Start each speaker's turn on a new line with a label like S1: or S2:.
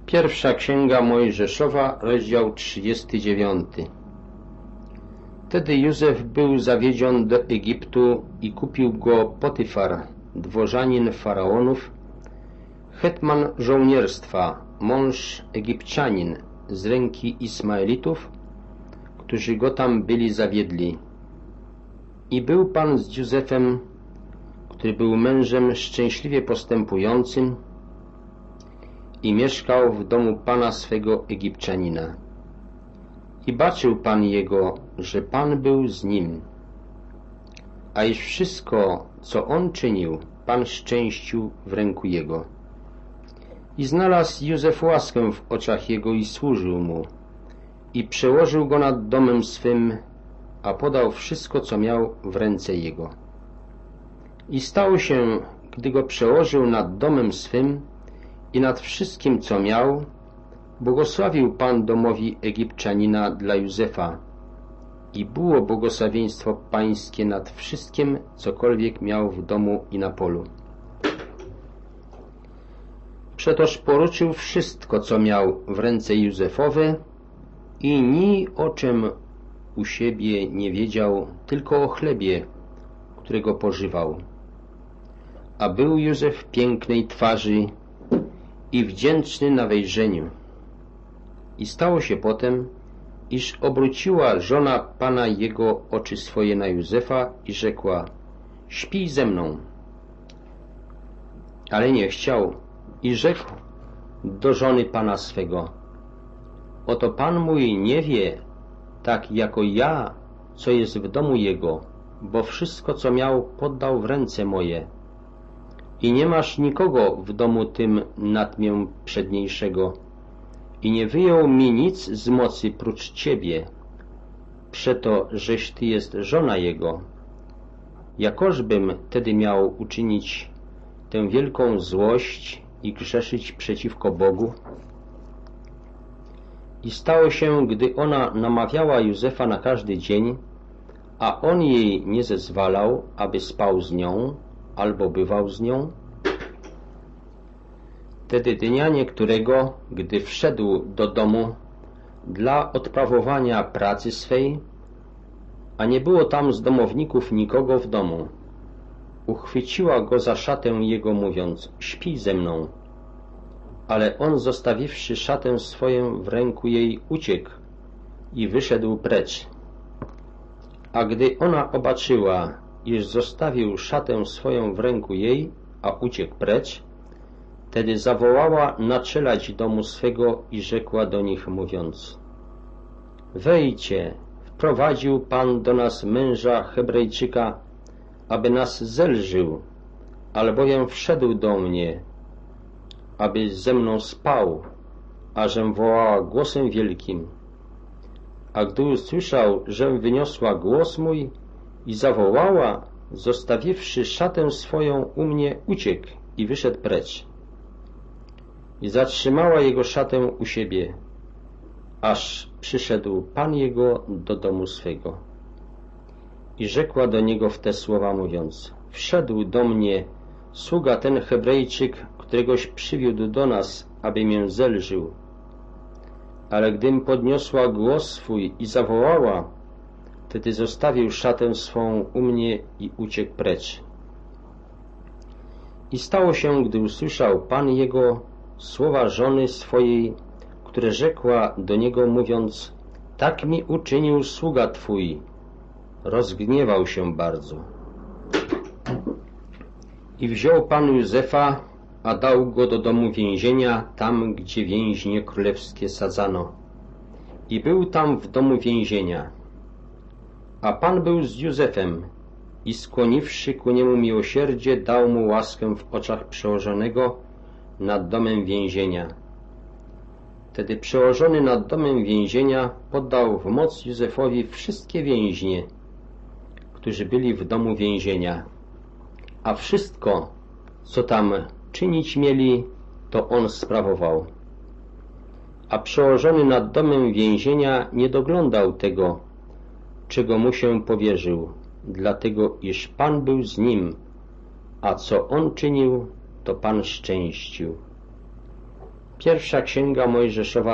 S1: Pierwsza Księga Mojżeszowa, rozdział 39. Wtedy Józef był zawiedziony do Egiptu i kupił go Potyfar, dworzanin faraonów, hetman żołnierstwa, mąż Egipcjanin z ręki Ismaelitów, którzy go tam byli zawiedli. I był Pan z Józefem, który był mężem szczęśliwie postępującym i mieszkał w domu Pana swego Egipcjanina. I baczył Pan jego, że Pan był z nim, a iż wszystko, co on czynił, Pan szczęścił w ręku jego. I znalazł Józef łaskę w oczach jego i służył mu, i przełożył go nad domem swym, a podał wszystko, co miał w ręce jego. I stało się, gdy go przełożył nad domem swym i nad wszystkim, co miał, błogosławił Pan domowi Egipcjanina dla Józefa i było błogosławieństwo pańskie nad wszystkim, cokolwiek miał w domu i na polu. Przetoż poruczył wszystko, co miał w ręce Józefowe i ni o czym u siebie nie wiedział, tylko o chlebie, którego pożywał. A był Józef pięknej twarzy i wdzięczny na wejrzeniu. I stało się potem, iż obróciła żona Pana jego oczy swoje na Józefa i rzekła: śpij ze mną. Ale nie chciał i rzekł do żony Pana swego: oto Pan mój nie wie, tak jako ja, co jest w domu jego, bo wszystko, co miał, poddał w ręce moje. I nie masz nikogo w domu tym nad mię przedniejszego i nie wyjął mi nic z mocy prócz Ciebie, przeto, żeś Ty jest żona jego. Jakożbym tedy miał uczynić tę wielką złość i grzeszyć przeciwko Bogu? I stało się, gdy ona namawiała Józefa na każdy dzień, a on jej nie zezwalał, aby spał z nią, albo bywał z nią. Wtedy dnia niektórego, gdy wszedł do domu dla odprawowania pracy swej, a nie było tam z domowników nikogo w domu, uchwyciła go za szatę jego, mówiąc: śpij ze mną. Ale on, zostawiwszy szatę swoją w ręku jej, uciekł i wyszedł precz. A gdy ona obaczyła, iż zostawił szatę swoją w ręku jej, a uciekł precz, wtedy zawołała naczelać domu swego i rzekła do nich, mówiąc: wejdźcie, wprowadził Pan do nas męża Hebrejczyka, aby nas zelżył, albowiem wszedł do mnie, aby ze mną spał, ażem wołała głosem wielkim. A gdy usłyszał, żem wyniosła głos mój i zawołała, zostawiwszy szatę swoją u mnie, uciekł i wyszedł precz. I zatrzymała jego szatę u siebie, aż przyszedł Pan jego do domu swego. I rzekła do niego w te słowa, mówiąc: wszedł do mnie sługa ten Hebrejczyk, któregoś przywiódł do nas, aby mię zelżył. Ale gdym podniosła głos swój i zawołała, wtedy zostawił szatę swą u mnie i uciekł precz. I stało się, gdy usłyszał Pan jego słowa żony swojej, które rzekła do niego, mówiąc: tak mi uczynił sługa Twój, rozgniewał się bardzo. I wziął Pan Józefa, a dał go do domu więzienia, tam, gdzie więźnie królewskie sadzano. I był tam w domu więzienia. A Pan był z Józefem i skłoniwszy ku niemu miłosierdzie, dał mu łaskę w oczach przełożonego nad domem więzienia. Wtedy przełożony nad domem więzienia poddał w moc Józefowi wszystkie więźnie, którzy byli w domu więzienia, a wszystko, co tam czynić mieli, to on sprawował. A przełożony nad domem więzienia nie doglądał tego, czego mu się powierzył, dlatego iż Pan był z nim, a co on czynił, to Pan szczęścił. Pierwsza Księga Mojżeszowa,